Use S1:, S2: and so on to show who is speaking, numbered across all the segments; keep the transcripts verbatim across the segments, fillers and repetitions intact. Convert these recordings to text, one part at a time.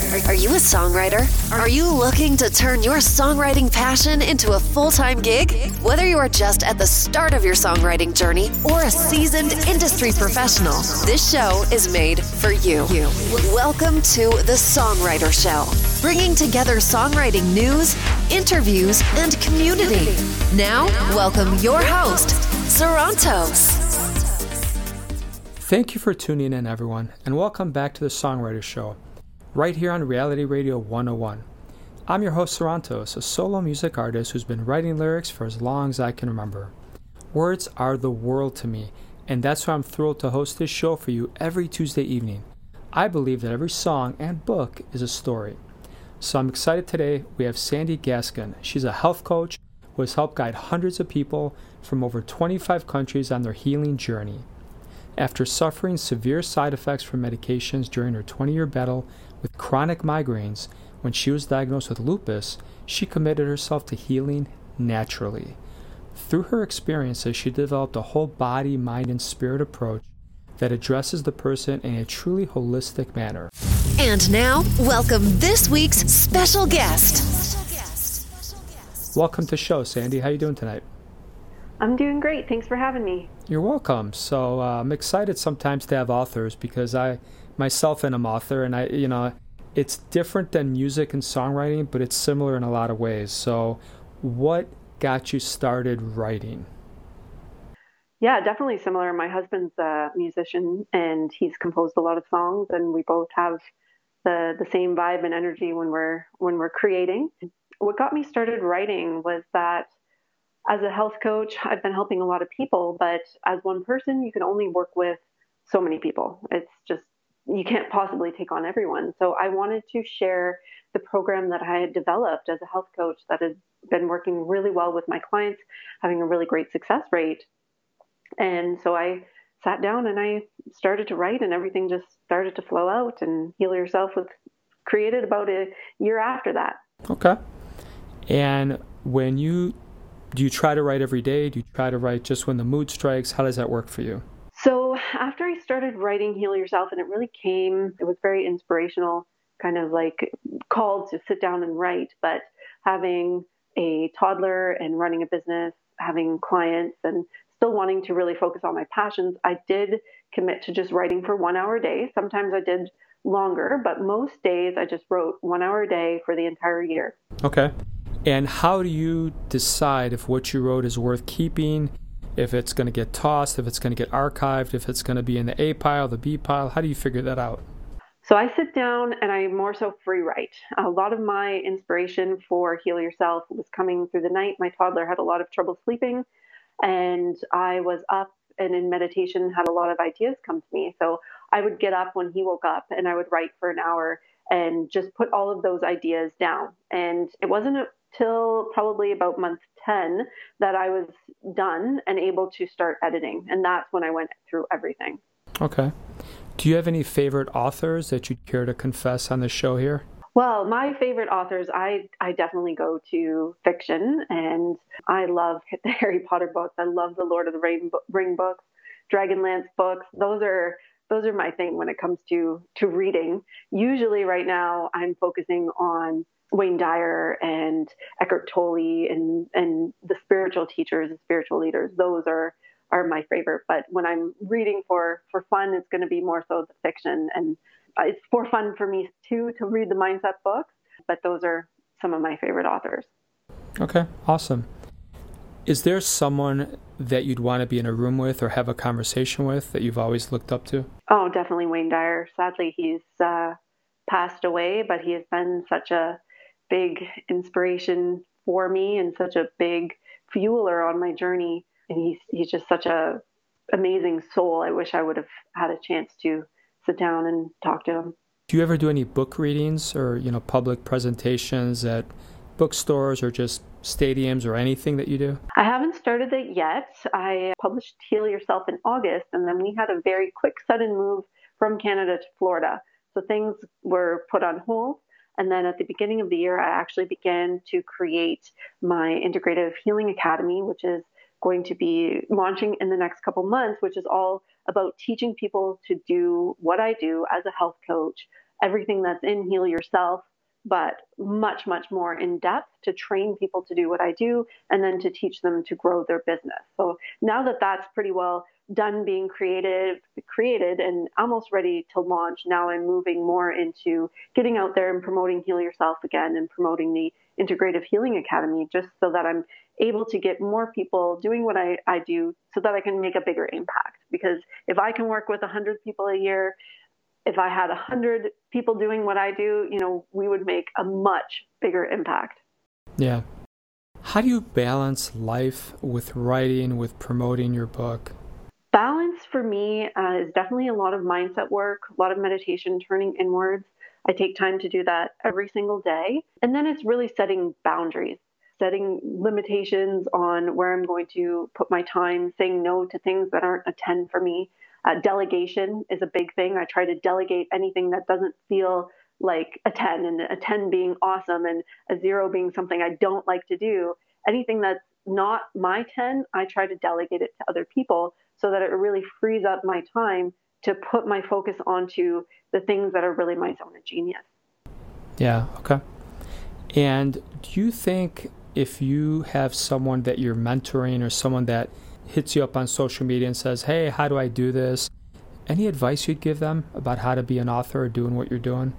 S1: Are you a songwriter? Are you looking to turn your songwriting passion into a full-time gig? Whether you are just at the start of your songwriting journey or a seasoned industry professional, this show is made for you. Welcome to The Songwriter Show, bringing together songwriting news, interviews, and community. Now, welcome your host, Sarantos.
S2: Thank you for tuning in, everyone, and welcome back to The Songwriter Show, right here on Reality Radio one oh one. I'm your host, Sarantos, a solo music artist who's been writing lyrics for as long as I can remember. Words are the world to me, and that's why I'm thrilled to host this show for you every Tuesday evening. I believe that every song and book is a story. So I'm excited today. We have Sandy Gaskin. She's a health coach who has helped guide hundreds of people from over twenty-five countries on their healing journey. After suffering severe side effects from medications during her twenty-year battle with chronic migraines when she was diagnosed with lupus, she committed herself to healing naturally. Through her experiences, she developed a whole body, mind, and spirit approach that addresses the person in a truly holistic manner.
S1: And now, welcome this week's special guest.
S2: Welcome to the show, Sandy. How you doing tonight?
S3: I'm doing great. Thanks for having me.
S2: You're welcome. So uh, I'm excited sometimes to have authors because I myself am an author, and I, you know, it's different than music and songwriting, but it's similar in a lot of ways. So what got you started writing?
S3: Yeah, definitely similar. My husband's a musician, and he's composed a lot of songs, and we both have the the same vibe and energy when we're when we're creating. What got me started writing was that as a health coach, I've been helping a lot of people, but as one person, you can only work with so many people. It's just, you can't possibly take on everyone. So I wanted to share the program that I had developed as a health coach that has been working really well with my clients, having a really great success rate. And so I sat down and I started to write, and everything just started to flow out, and Heal Yourself was created about a year after that.
S2: Okay. And when you Do you try to write every day? Do you try to write just when the mood strikes? How does that work for you?
S3: So after I started writing Heal Yourself, and it really came, it was very inspirational, kind of like called to sit down and write, but having a toddler and running a business, having clients, and still wanting to really focus on my passions, I did commit to just writing for one hour a day. Sometimes I did longer, but most days I just wrote one hour a day for the entire year.
S2: Okay. And how do you decide if what you wrote is worth keeping, if it's going to get tossed, if it's going to get archived, if it's going to be in the A pile, the B pile? How do you figure that out?
S3: So I sit down and I more so free write. A lot of my inspiration for Heal Yourself was coming through the night. My toddler had a lot of trouble sleeping, and I was up and in meditation had a lot of ideas come to me. So I would get up when he woke up and I would write for an hour and just put all of those ideas down. And it wasn't a till probably about month ten that I was done and able to start editing. And that's when I went through everything.
S2: Okay. Do you have any favorite authors that you'd care to confess on the show here?
S3: Well, my favorite authors, I, I definitely go to fiction, and I love the Harry Potter books. I love the Lord of the Ring, Ring books, Dragonlance books. Those are those are my thing when it comes to, to reading. Usually right now I'm focusing on Wayne Dyer and Eckhart Tolle and, and the spiritual teachers and spiritual leaders. Those are, are my favorite. But when I'm reading for, for fun, it's going to be more so the fiction. And it's for fun for me too, to read the mindset books. But those are some of my favorite authors.
S2: Okay, awesome. Is there someone that you'd want to be in a room with or have a conversation with that you've always looked up to?
S3: Oh, definitely Wayne Dyer. Sadly, he's uh, passed away, but he has been such a big inspiration for me and such a big fueler on my journey. And he's he's just such a amazing soul. I wish I would have had a chance to sit down and talk to him.
S2: Do you ever do any book readings or, you know, public presentations at bookstores or just stadiums or anything that you do?
S3: I haven't started it yet. I published Heal Yourself in August, and then we had a very quick, sudden move from Canada to Florida. So things were put on hold. And then at the beginning of the year, I actually began to create my Integrative Healing Academy, which is going to be launching in the next couple months, which is all about teaching people to do what I do as a health coach everything that's in Heal Yourself, but much, much more in depth to train people to do what I do and then to teach them to grow their business. So now that that's pretty well done being created, created and almost ready to launch, now I'm moving more into getting out there and promoting Heal Yourself again and promoting the Integrative Healing Academy, just so that I'm able to get more people doing what I, I do so that I can make a bigger impact. Because if I can work with one hundred people a year, if I had one hundred people doing what I do, you know, we would make a much bigger impact.
S2: Yeah. How do you balance life with writing, with promoting your book?
S3: Balance for me uh, is definitely a lot of mindset work, a lot of meditation, turning inwards. I take time to do that every single day. And then it's really setting boundaries, setting limitations on where I'm going to put my time, saying no to things that aren't a ten for me. Uh, delegation is a big thing. I try to delegate anything that doesn't feel like a ten, and a ten being awesome and a zero being something I don't like to do. Anything that's not my ten, I try to delegate it to other people so that it really frees up my time to put my focus onto the things that are really my zone of genius.
S2: Yeah, okay. And do you think if you have someone that you're mentoring or someone that hits you up on social media and says, hey, how do I do this? Any advice you'd give them about how to be an author or doing what you're doing?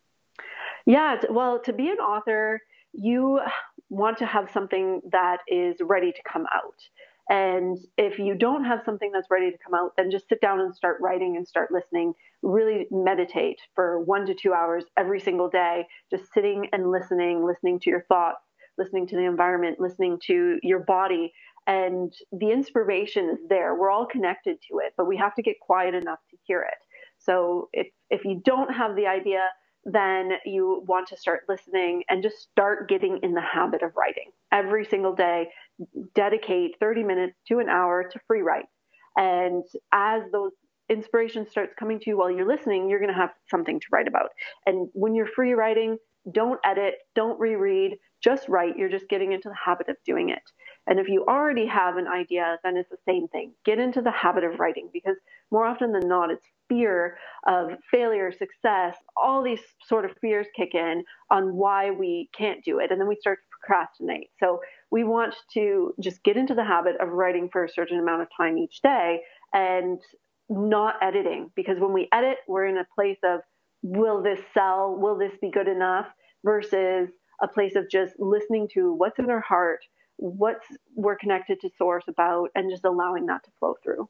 S3: Yeah, well, to be an author, you want to have something that is ready to come out. And if you don't have something that's ready to come out, then just sit down and start writing and start listening. Really meditate for one to two hours every single day, just sitting and listening, listening to your thoughts, listening to the environment, listening to your body. And the inspiration is there. We're all connected to it, but we have to get quiet enough to hear it. So if, if you don't have the idea, then you want to start listening and just start getting in the habit of writing. Every single day, dedicate thirty minutes to an hour to free write. And as those inspiration starts coming to you while you're listening, you're going to have something to write about. And when you're free writing, don't edit, don't reread, just write. You're just getting into the habit of doing it. And if you already have an idea, then it's the same thing. Get into the habit of writing, because more often than not, it's fear of failure, success, all these sort of fears kick in on why we can't do it. And then we start to procrastinate. So we want to just get into the habit of writing for a certain amount of time each day and not editing, because when we edit, we're in a place of, will this sell? Will this be good enough? Versus a place of just listening to what's in our heart, what's we're connected to source about, and just allowing that to flow through.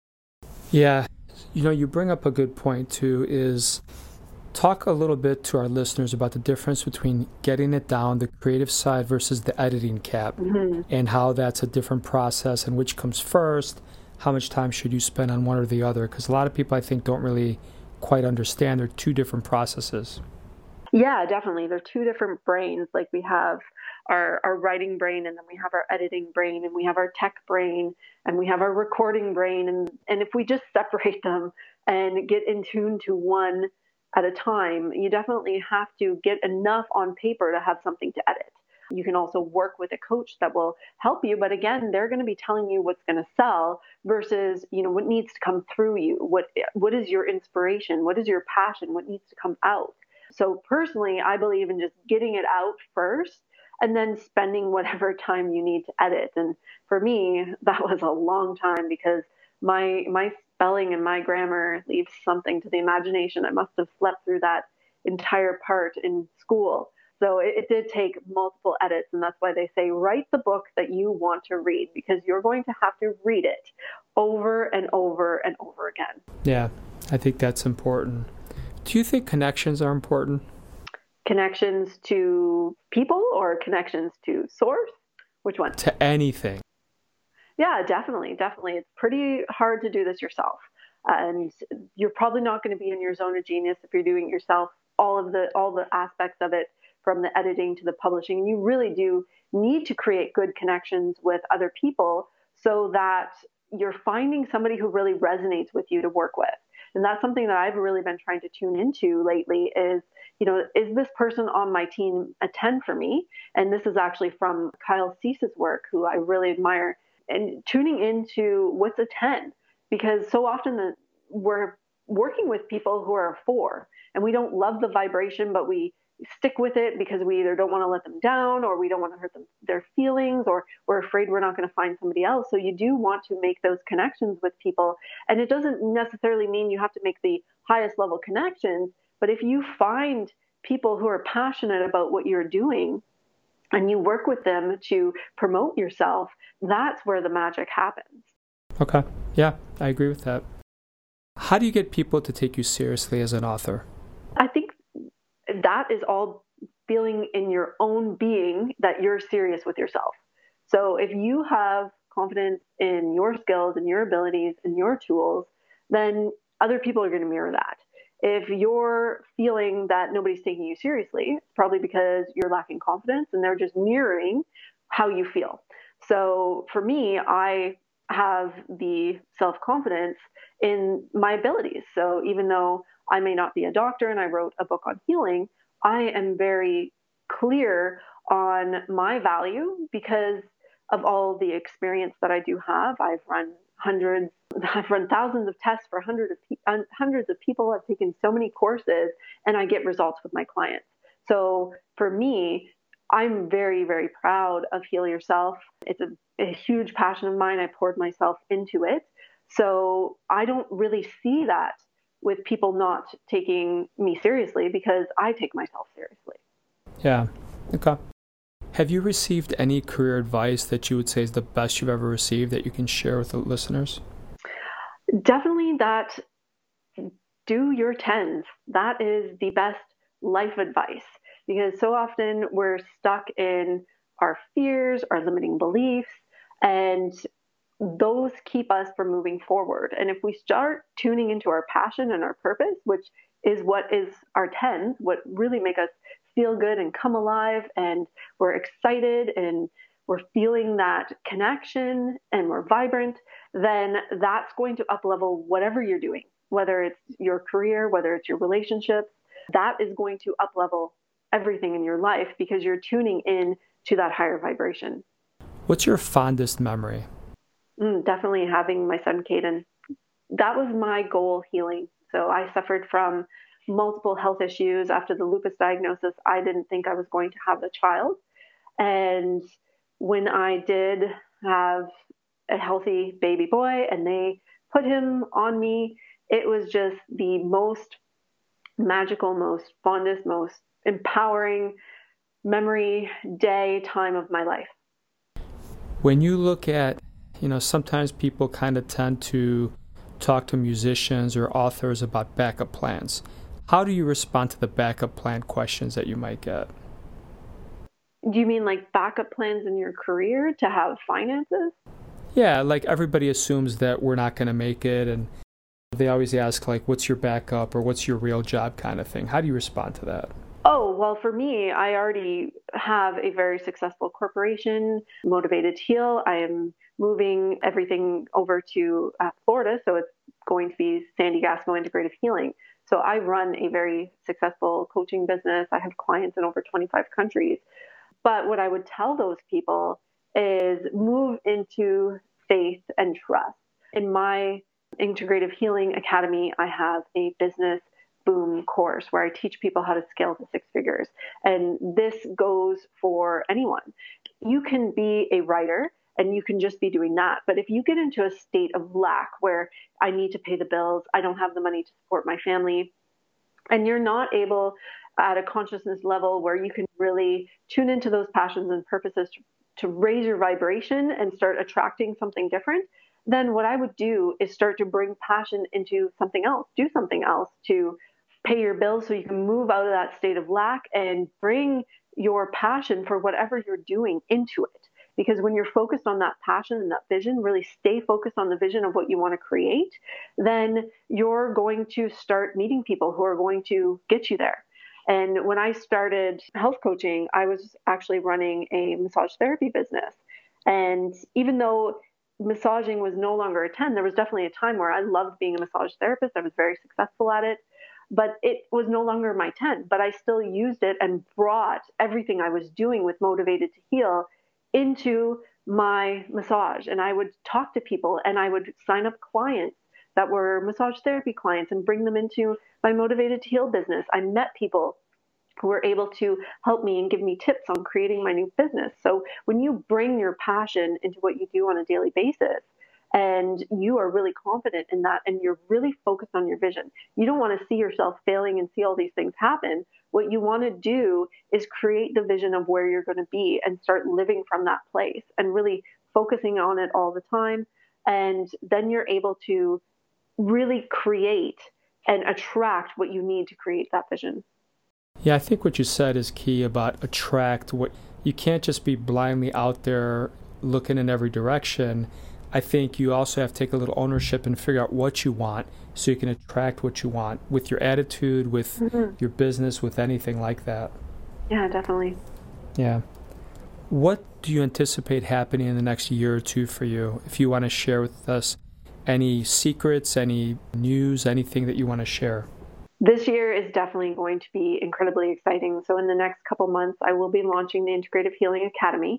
S2: Yeah. You know, you bring up a good point too, is talk a little bit to our listeners about the difference between getting it down, the creative side versus the editing cap, mm-hmm. and how that's a different process and which comes first, how much time should you spend on one or the other? Because a lot of people, I think, don't really quite understand they're two different processes.
S3: Yeah, definitely. They're two different brains. Like we have our, our writing brain, and then we have our editing brain, and we have our tech brain, and we have our recording brain. And, and if we just separate them and get in tune to one at a time, you definitely have to get enough on paper to have something to edit. You can also work with a coach that will help you. But again, they're going to be telling you what's going to sell versus, you know, what needs to come through you. What, what is your inspiration? What is your passion? What needs to come out? So personally, I believe in just getting it out first and then spending whatever time you need to edit. And for me, that was a long time, because my my spelling and my grammar leaves something to the imagination. I must have slept through that entire part in school. So it, it did take multiple edits. And that's why they say, write the book that you want to read, because you're going to have to read it over and over and over again.
S2: Yeah, I think that's important. Do you think connections are important?
S3: Connections to people or connections to source? Which one?
S2: To anything.
S3: Yeah, definitely. Definitely. It's pretty hard to do this yourself. And you're probably not going to be in your zone of genius if you're doing it yourself, all of the all the aspects of it, from the editing to the publishing. And you really do need to create good connections with other people so that you're finding somebody who really resonates with you to work with. And that's something that I've really been trying to tune into lately is, you know, is this person on my team a ten for me? And this is actually from Kyle Cease's work, who I really admire, and tuning into what's a ten, because so often the, we're working with people who are a four and we don't love the vibration, but we stick with it because we either don't want to let them down or we don't want to hurt them, their feelings, or we're afraid we're not going to find somebody else. So you do want to make those connections with people. And it doesn't necessarily mean you have to make the highest level connections, but if you find people who are passionate about what you're doing and you work with them to promote yourself, that's where the magic happens.
S2: Okay. Yeah, I agree with that. How do you get people to take you seriously as an author?
S3: I think that is all feeling in your own being that you're serious with yourself. So if you have confidence in your skills and your abilities and your tools, then other people are going to mirror that. If you're feeling that nobody's taking you seriously, it's probably because you're lacking confidence and they're just mirroring how you feel. So for me, I have the self-confidence in my abilities. So even though I may not be a doctor and I wrote a book on healing, I am very clear on my value because of all the experience that I do have. I've run hundreds, I've run thousands of tests for hundreds of, pe- hundreds of people. I've taken so many courses and I get results with my clients. So for me, I'm very, very proud of Heal Yourself. It's a, a huge passion of mine. I poured myself into it. So I don't really see that with people not taking me seriously because I take myself seriously.
S2: Yeah. Okay. Have you received any career advice that you would say is the best you've ever received that you can share with the listeners?
S3: Definitely that do your tens. That is the best life advice because so often we're stuck in our fears, our limiting beliefs, and those keep us from moving forward. And if we start tuning into our passion and our purpose, which is what is our tens, what really make us feel good and come alive, and we're excited and we're feeling that connection and we're vibrant, then that's going to up-level whatever you're doing, whether it's your career, whether it's your relationships. That is going to up-level everything in your life because you're tuning in to that higher vibration.
S2: What's your fondest memory?
S3: Mm, definitely having my son, Caden. That was my goal healing. So I suffered from multiple health issues. After the lupus diagnosis, I didn't think I was going to have a child. And when I did have a healthy baby boy and they put him on me, it was just the most magical, most fondest, most empowering memory, day, time of my life.
S2: When you look at, you know, sometimes people kind of tend to talk to musicians or authors about backup plans. How do you respond to the backup plan questions that you might get?
S3: Do you mean like backup plans in your career to have finances?
S2: Yeah, like everybody assumes that we're not going to make it, and they always ask, like, what's your backup or what's your real job kind of thing. How do you respond to that?
S3: Oh, well, for me, I already have a very successful corporation, Motivated to Heal. I am moving everything over to uh, Florida, so it's going to be Sandy Gasco Integrative Healing. So I run a very successful coaching business. I have clients in over twenty-five countries. But what I would tell those people is move into faith and trust. In my Integrative Healing Academy, I have a business boom course where I teach people how to scale to six figures. And this goes for anyone. You can be a writer and you can just be doing that. But if you get into a state of lack where I need to pay the bills, I don't have the money to support my family, and you're not able at a consciousness level where you can really tune into those passions and purposes to, to raise your vibration and start attracting something different, then what I would do is start to bring passion into something else, do something else to pay your bills so you can move out of that state of lack and bring your passion for whatever you're doing into it. Because when you're focused on that passion and that vision, really stay focused on the vision of what you want to create, then you're going to start meeting people who are going to get you there. And when I started health coaching, I was actually running a massage therapy business. And even though massaging was no longer a ten, there was definitely a time where I loved being a massage therapist. I was very successful at it. But it was no longer my ten, but I still used it and brought everything I was doing with Motivated to Heal into my massage. And I would talk to people and I would sign up clients that were massage therapy clients and bring them into my Motivated to Heal business. I met people who were able to help me and give me tips on creating my new business. So when you bring your passion into what you do on a daily basis, and you are really confident in that, and you're really focused on your vision, you don't want to see yourself failing and see all these things happen. What you want to do is create the vision of where you're going to be and start living from that place and really focusing on it all the time. And then you're able to really create and attract what you need to create that vision.
S2: Yeah, I think what you said is key about attract. What you can't just be blindly out there looking in every direction. I think you also have to take a little ownership and figure out what you want so you can attract what you want with your attitude, with mm-hmm. your business, with anything like that.
S3: Yeah, definitely.
S2: Yeah. What do you anticipate happening in the next year or two for you? If you want to share with us any secrets, any news, anything that you want to share.
S3: This year is definitely going to be incredibly exciting. So in the next couple months, I will be launching the Integrative Healing Academy.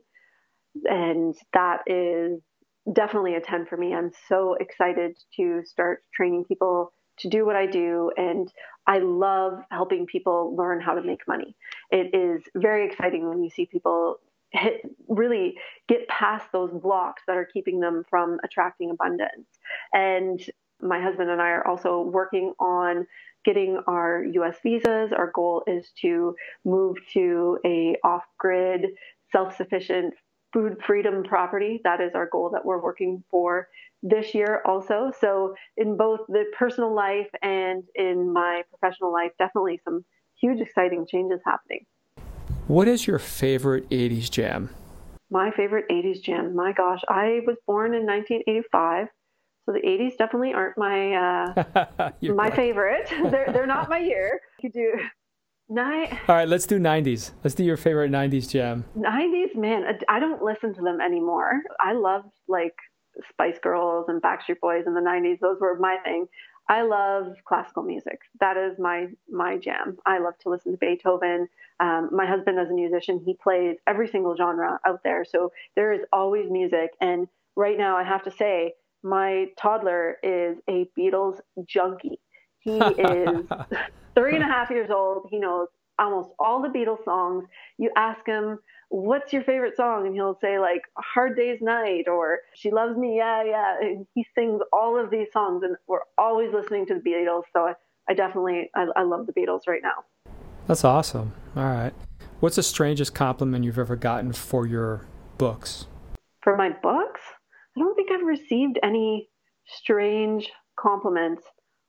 S3: And that is definitely a ten for me. I'm so excited to start training people to do what I do. And I love helping people learn how to make money. It is very exciting when you see people hit, really get past those blocks that are keeping them from attracting abundance. And my husband and I are also working on getting our U S visas. Our goal is to move to a off-grid, self-sufficient food freedom property. That is our goal that we're working for this year also. So in both the personal life and in my professional life, definitely some huge exciting changes happening.
S2: What is your favorite eighties jam?
S3: My favorite eighties jam? My gosh, I was born in nineteen eighty-five. So the eighties definitely aren't my uh, my favorite. they're they're not my year. You do night.
S2: All right, let's do nineties. Let's do your favorite nineties jam.
S3: nineties, man, I don't listen to them anymore. I loved like Spice Girls and Backstreet Boys in the nineties. Those were my thing. I love classical music. That is my my jam. I love to listen to Beethoven. Um, my husband, as a musician, he plays every single genre out there. So there is always music. And right now, I have to say, my toddler is a Beatles junkie. He is three and a half years old. He knows almost all the Beatles songs. You ask him, what's your favorite song? And he'll say like Hard Day's Night or She Loves Me, yeah, yeah. And he sings all of these songs, and we're always listening to the Beatles. So I, I definitely, I, I love the Beatles right now.
S2: That's awesome. All right. What's the strangest compliment you've ever gotten for your books?
S3: For my books? I don't think I've received any strange compliments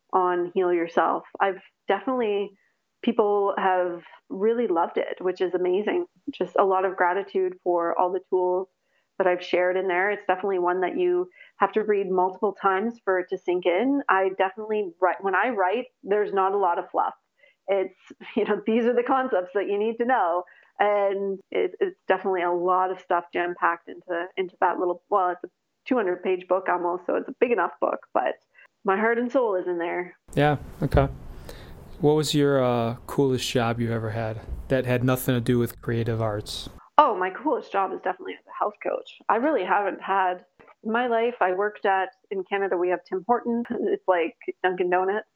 S3: on Heal Yourself. I've definitely, people have really loved it, which is amazing. Just a lot of gratitude for all the tools that I've shared in there. It's definitely one that you have to read multiple times for it to sink in. I definitely write, when I write, there's not a lot of fluff. It's, you know, these are the concepts that you need to know. And it, it's definitely a lot of stuff jam-packed into, into that little, well, it's a two hundred page book almost, so it's a big enough book, but my heart and soul is in there.
S2: Yeah, okay. What was your uh, coolest job you ever had that had nothing to do with creative arts?
S3: Oh, my coolest job is definitely as a health coach. I really haven't had, in my life, I worked at, in Canada, we have Tim Hortons. It's like Dunkin' Donuts.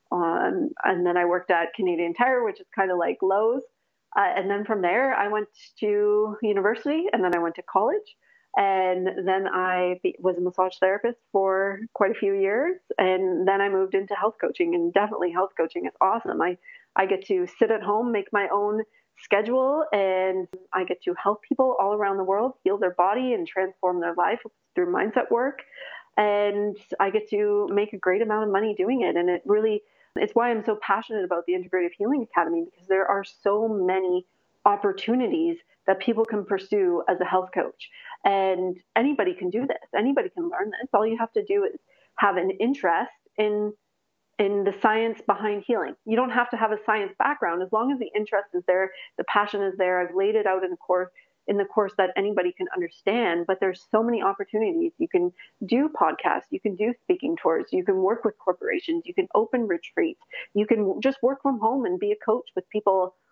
S3: Um, and then I worked at Canadian Tire, which is kind of like Lowe's. Uh, and then from there, I went to university, and then I went to college. And then I be, was a massage therapist for quite a few years. And then I moved into health coaching, and definitely health coaching is awesome. I, I get to sit at home, make my own schedule, and I get to help people all around the world heal their body and transform their life through mindset work. And I get to make a great amount of money doing it. And it really, it's why I'm so passionate about the Integrative Healing Academy, because there are so many opportunities that people can pursue as a health coach. And anybody can do this. Anybody can learn this. All you have to do is have an interest in in the science behind healing. You don't have to have a science background. As long as the interest is there, the passion is there. I've laid it out in a course in the course that anybody can understand, but there's so many opportunities. You can do podcasts, you can do speaking tours, you can work with corporations, you can open retreats, you can just work from home and be a coach with people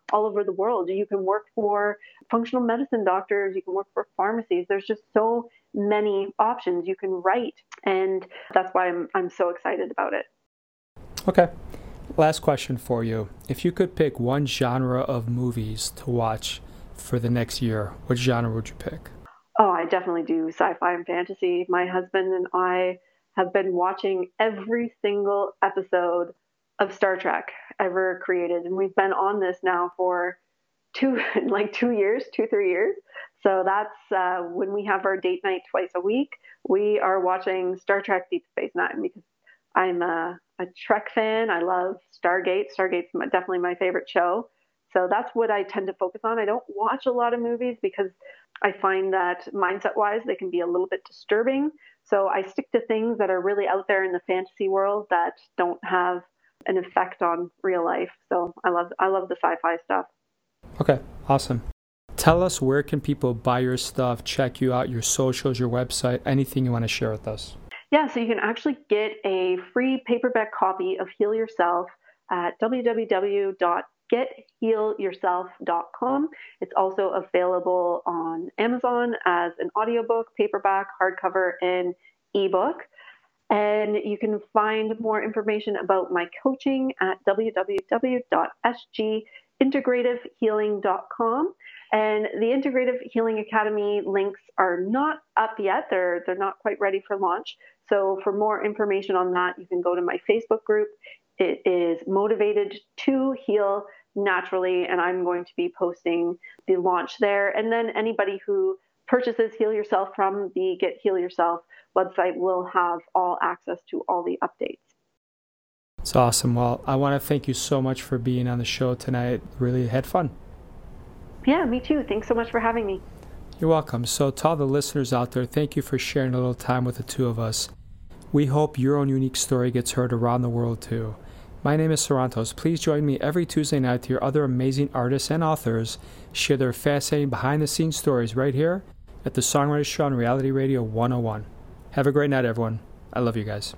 S3: all over the world. You can work for functional medicine doctors, you can work for pharmacies. There's just so many options. You can write, and that's why I'm I'm so excited about it.
S2: Okay. Last question for you. If you could pick one genre of movies to watch for the next year, what genre would you pick?
S3: Oh, I definitely do sci-fi and fantasy. My husband and I have been watching every single episode of Star Trek ever created, and we've been on this now for two, like two years, two, three years. So that's uh, when we have our date night twice a week, we are watching Star Trek Deep Space Nine because I'm a, a Trek fan. I love Stargate. Stargate's my, definitely my favorite show. So that's what I tend to focus on. I don't watch a lot of movies because I find that mindset-wise, they can be a little bit disturbing. So I stick to things that are really out there in the fantasy world that don't have an effect on real life. So I love I love the sci-fi stuff.
S2: Okay, awesome. Tell us, where can people buy your stuff, check you out, your socials, your website, anything you want to share with us?
S3: Yeah, so you can actually get a free paperback copy of Heal Yourself at w w w dot get heal yourself dot com. It's also available on Amazon as an audiobook, paperback, hardcover, and ebook. And you can find more information about my coaching at w w w dot s g integrative healing dot com. And the Integrative Healing Academy links are not up yet. They're they're not quite ready for launch. So for more information on that, you can go to my Facebook group. It is Motivated to Heal Naturally, and I'm going to be posting the launch there. And then anybody who purchases Heal Yourself from the Get Heal Yourself website will have all access to all the updates.
S2: It's awesome. Well, I want to thank you so much for being on the show tonight. Really had fun.
S3: Yeah, me too. Thanks so much for having me.
S2: You're welcome. So to all the listeners out there, thank you for sharing a little time with the two of us. We hope your own unique story gets heard around the world too. My name is Sarantos. Please join me every Tuesday night to hear other amazing artists and authors share their fascinating behind-the-scenes stories right here at the Songwriters Show on Reality Radio one oh one. Have a great night, everyone. I love you guys.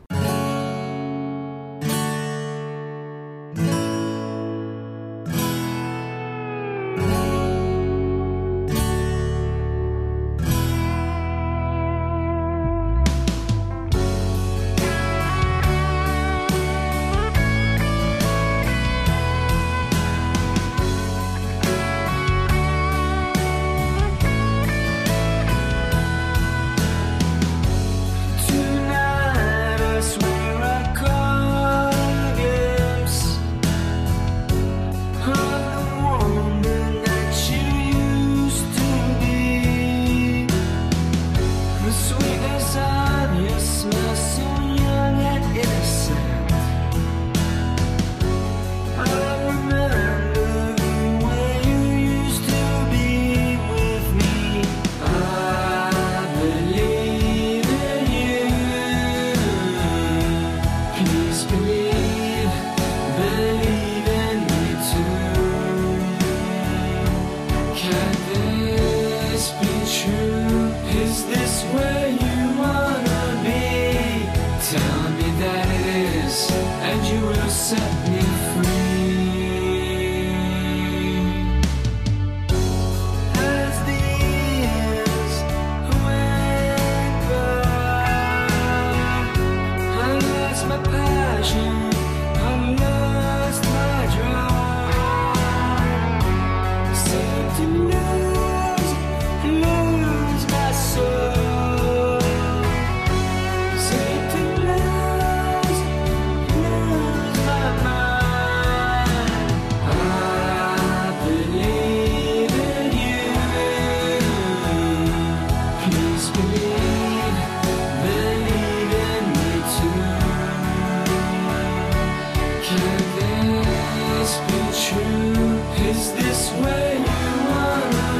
S4: Is this where you wanna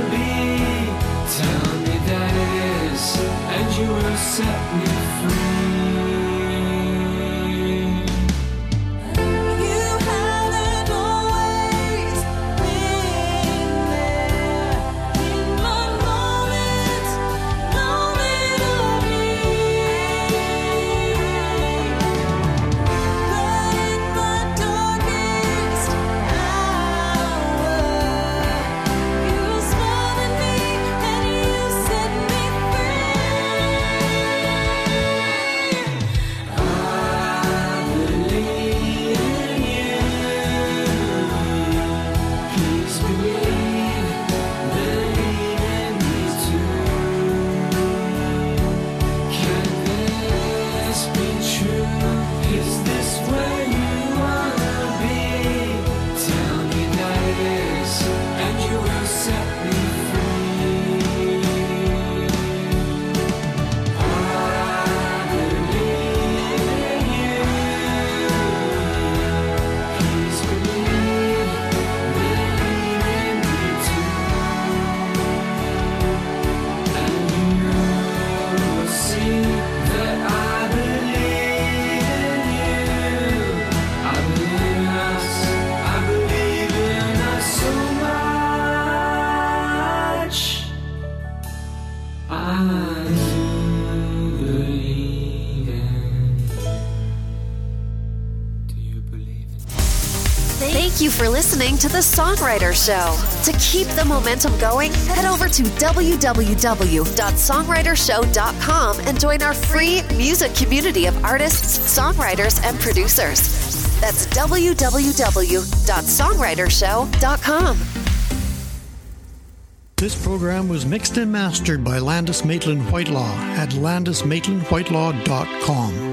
S1: Thank you for listening to The Songwriter Show. To keep the momentum going, head over to w w w dot songwriter show dot com and join our free music community of artists, songwriters, and producers. That's w w w dot songwriter show dot com.
S4: This program was mixed and mastered by Landis Maitland Whitelaw at landis maitland whitelaw dot com.